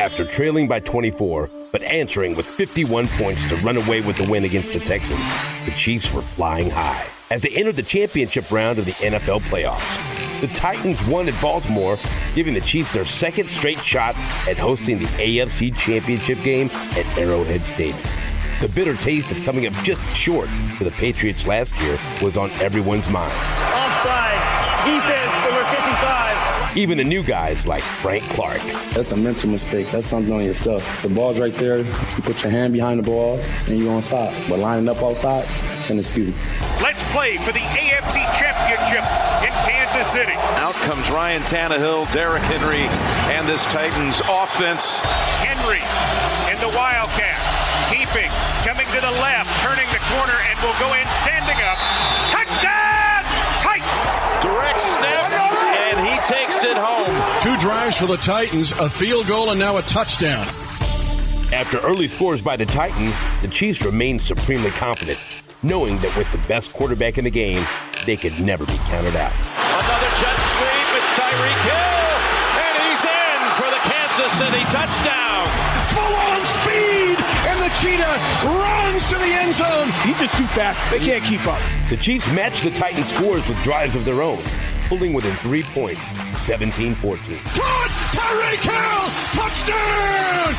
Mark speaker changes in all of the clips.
Speaker 1: After trailing by 24, but answering with 51 points to run away with the win against the Texans, the Chiefs were flying high as they entered the championship round of the NFL playoffs. The Titans won at Baltimore, giving the Chiefs their second straight shot at hosting the AFC Championship game at Arrowhead Stadium. The bitter taste of coming up just short for the Patriots last year was on everyone's mind.
Speaker 2: Offside, defense, number 55.
Speaker 1: Even the new guys like Frank Clark.
Speaker 3: That's a mental mistake. That's something on yourself. The ball's right there. You put your hand behind the ball, and you're on top. But lining up outside, it's inexcusable.
Speaker 4: Let's play for the AFC Championship in Kansas City.
Speaker 5: Out comes Ryan Tannehill, Derrick Henry, and this Titans offense.
Speaker 4: Henry in the Wildcat. Keeping, coming to the left, turning the corner, and will go in standing up. Touchdown! Titans!
Speaker 5: Direct snap, and he takes it home.
Speaker 6: 2 drives for the Titans, a field goal, and now a touchdown.
Speaker 1: After early scores by the Titans, the Chiefs remained supremely confident, knowing that with the best quarterback in the game, they could never be counted out.
Speaker 5: Another jet sweep, it's Tyreek Hill, and he's in for the Kansas City touchdown.
Speaker 6: Full on speed, and the Cheetah runs to the end zone.
Speaker 7: He's just too fast. They can't keep up.
Speaker 1: The Chiefs matched the Titans' scores with drives of their own, pulling within 3 points, 17-14.
Speaker 6: Caught! Tyreek Hill! Touchdown!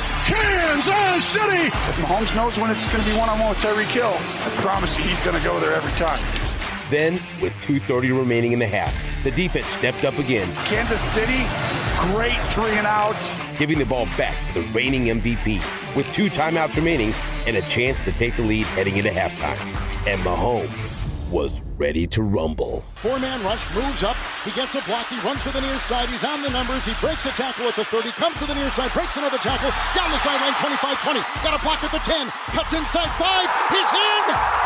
Speaker 6: Kansas City!
Speaker 7: Mahomes knows when it's going to be one-on-one with Tyreek Hill. I promise you he's going to go there every time.
Speaker 1: Then, with 2:30 remaining in the half, the defense stepped up again.
Speaker 7: Kansas City, great 3 and out.
Speaker 1: Giving the ball back to the reigning MVP with 2 timeouts remaining and a chance to take the lead heading into halftime. And Mahomes was ready to rumble.
Speaker 8: 4-man rush, moves up, he gets a block, he runs to the near side, he's on the numbers, he breaks a tackle at the 30, comes to the near side, breaks another tackle, down the sideline, 25-20, got a block at the 10, cuts inside 5, he's in!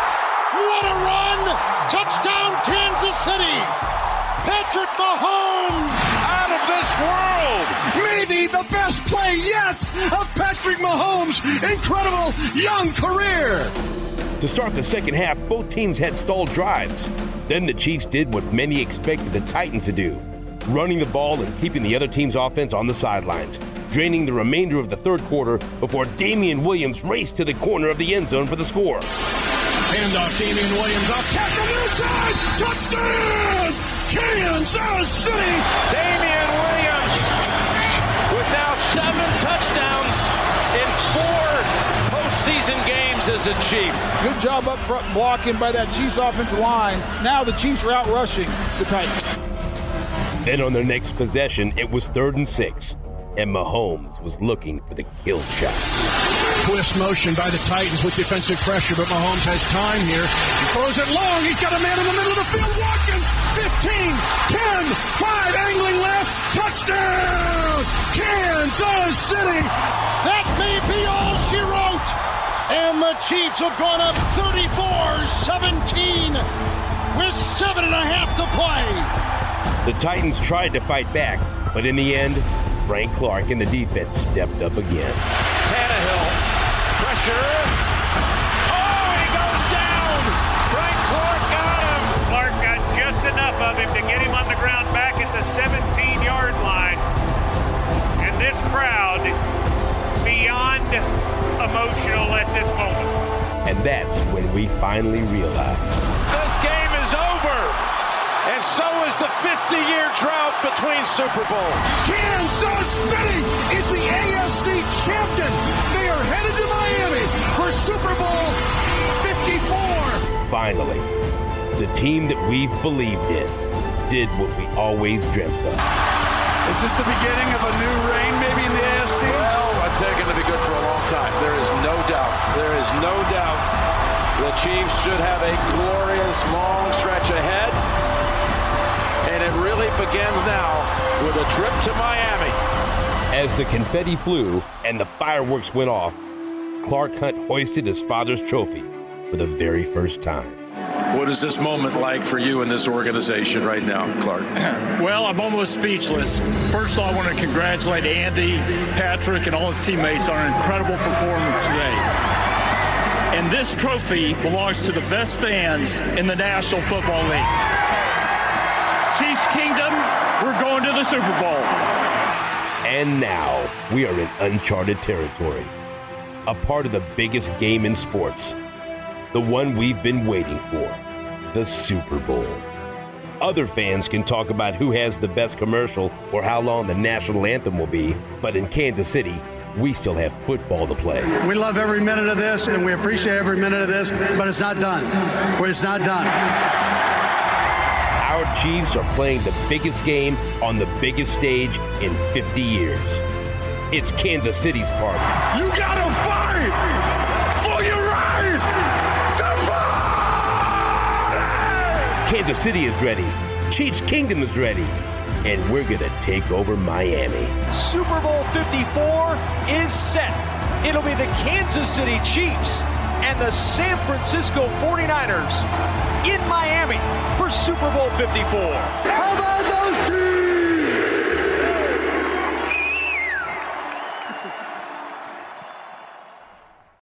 Speaker 8: What a run! Touchdown Kansas City! Patrick Mahomes!
Speaker 5: Out of this world!
Speaker 6: Maybe the best play yet of Patrick Mahomes' incredible young career!
Speaker 1: To start the second half, both teams had stalled drives. Then the Chiefs did what many expected the Titans to do, running the ball and keeping the other team's offense on the sidelines, draining the remainder of the third quarter before Damian Williams raced to the corner of the end zone for the score.
Speaker 6: Handoff, Damian Williams off, catch on the side, touchdown! Kansas City!
Speaker 5: Damian Williams with now 7 touchdowns in 4 postseason games as a Chief.
Speaker 7: Good job up front blocking by that Chiefs offensive line. Now the Chiefs are out rushing the Titans.
Speaker 1: Then on their next possession, it was 3rd and 6, and Mahomes was looking for the kill shot.
Speaker 6: Twist motion by the Titans with defensive pressure, but Mahomes has time here. He throws it long. He's got a man in the middle of the field. Watkins, 15, 10, 5, angling left. Touchdown! Kansas City!
Speaker 8: That may be all she wrote! And the Chiefs have gone up 34-17 with 7.5 to play.
Speaker 1: The Titans tried to fight back, but in the end, Frank Clark and the defense stepped up again.
Speaker 5: Tannehill, pressure. Oh, he goes down. Frank Clark got him.
Speaker 4: Clark got just enough of him to get him on the ground back at the 17-yard line. And this crowd, beyond emotional at this moment.
Speaker 1: And that's when we finally realized
Speaker 5: This game is over. And so is the 50-year drought between Super Bowl.
Speaker 6: Kansas City is the AFC champion. They are headed to Miami for Super Bowl 54.
Speaker 1: finally, the team that we've believed in did what we always dreamt of.
Speaker 7: Is this the beginning of a new reign maybe in the AFC?
Speaker 5: Well, I think it's going to be good for a long time. There is no doubt. There is no doubt the Chiefs should have a glorious long stretch ahead. And it really begins now with a trip to Miami.
Speaker 1: As the confetti flew and the fireworks went off, Clark Hunt hoisted his father's trophy for the very first time.
Speaker 5: What is this moment like for you in this organization right now, Clark?
Speaker 2: Well, I'm almost speechless. First of all, I want to congratulate Andy, Patrick, and all his teammates on an incredible performance today. And this trophy belongs to the best fans in the National Football League. Chiefs Kingdom, we're going to the Super Bowl.
Speaker 1: And now we are in uncharted territory. A part of the biggest game in sports. The one we've been waiting for. The Super Bowl. Other fans can talk about who has the best commercial or how long the national anthem will be, but in Kansas City, we still have football to play.
Speaker 9: We love every minute of this, and we appreciate every minute of this, but it's not done. It's not done.
Speaker 1: Our Chiefs are playing the biggest game on the biggest stage in 50 years. It's Kansas City's party.
Speaker 6: You gotta fight for your right to party!
Speaker 1: Kansas City is ready. Chiefs Kingdom is ready. And we're gonna take over Miami.
Speaker 10: Super Bowl 54 is set. It'll be the Kansas City Chiefs and the San Francisco 49ers in Miami for Super Bowl 54.
Speaker 6: How about those Chiefs?